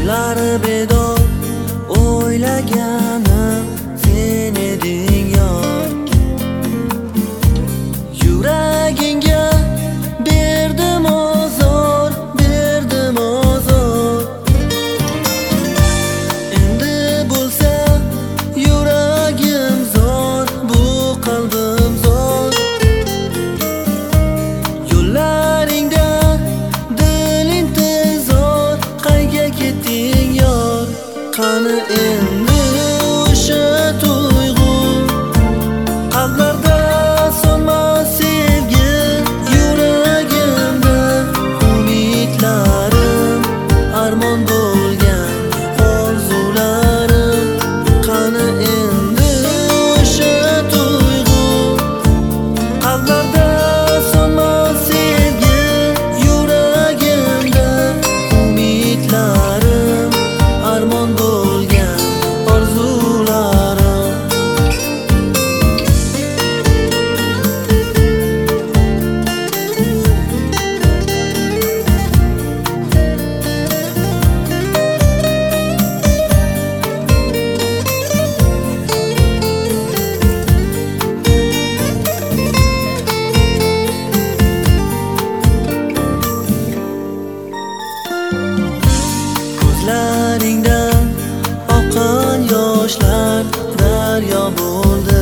Tunlari bedor o'ylaganim sen eding yor. Yuragingga berdim ozor, berdim ozor. Endi bo'lsa yuragim zor, bu qalbim zor. Yo'llaringda dil intizor, qayga ketding yor? Qani endi o'sha tuyg'u, qalblarda so'nmas sevgi, yuragimda umidlarim, armon bo'lgan orzularim. Qani endi o'sha tuyg'u, qalblarda so'nmas sevgi, yuragimda umidlarim, armon bo'lgan orzularim. Ko'zlaringdan oqqan yoshlar daryo bo'ldi.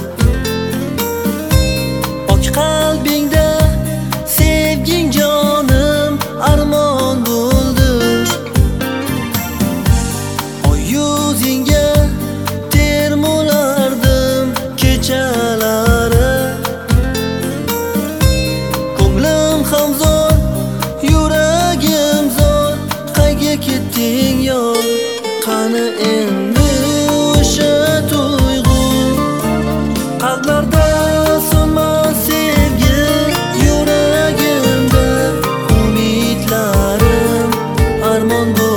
Och qalbingda sevging jonim armon bo'ldi. Oy yuzingga termulardim kechalari. Ko'nglim ham zo'r, yuragim zo'r, qayga ketding yor? Qani endi o'sha tuyg'u, qalblarda so'nmas sevgi, yuragimda umidlarim, armon